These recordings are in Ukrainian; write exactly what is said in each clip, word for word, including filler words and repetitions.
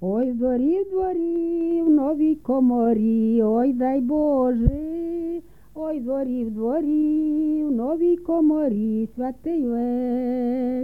Ой, в дворі, в дворі, в новій коморі, ой, дай Боже, ой, в дворі, в дворі, в новій коморі, святий веч.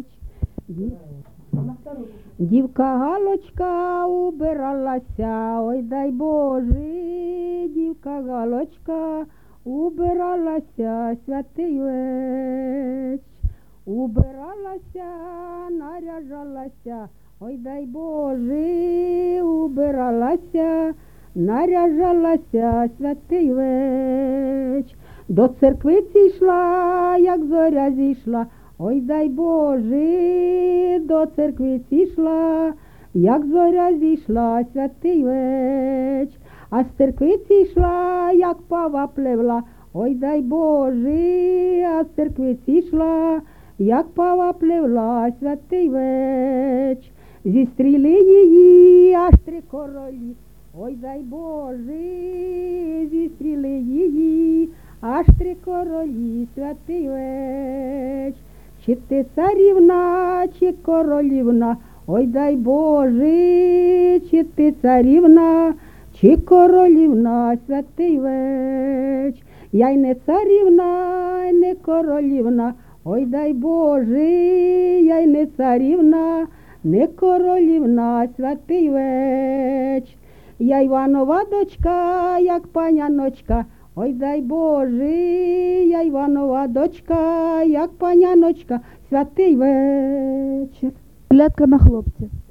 Дівка Галочка убиралася, ой, дай Боже, дівка Галочка убиралася, святий веч. Убиралася, наряжалася, ой, дай Боже, убиралася, наряжалася, святий веч. До церквиці йшла, як зоря зійшла, ой, дай Боже, до церквиці йшла, як зоря зійшла, святий веч. А з церквиці йшла, як пава плевла, ой, дай Боже, а з церквиці йшла, як пава плевла, святий веч. Зістріли її аж три королі, ой, дай Боже, зістріли її аж три королі, святий веч. Чи ти царівна, чи королівна, ой, дай Боже, чи ти царівна, чи королівна, святий веч. Я й не царівна, й не королівна, ой, дай Боже, я й не царівна, не королівна, святий веч. Я Іванова дочка, як паняночка, ой, дай Боже, я Іванова дочка, як паняночка, святий вечір. Глядка на хлопця.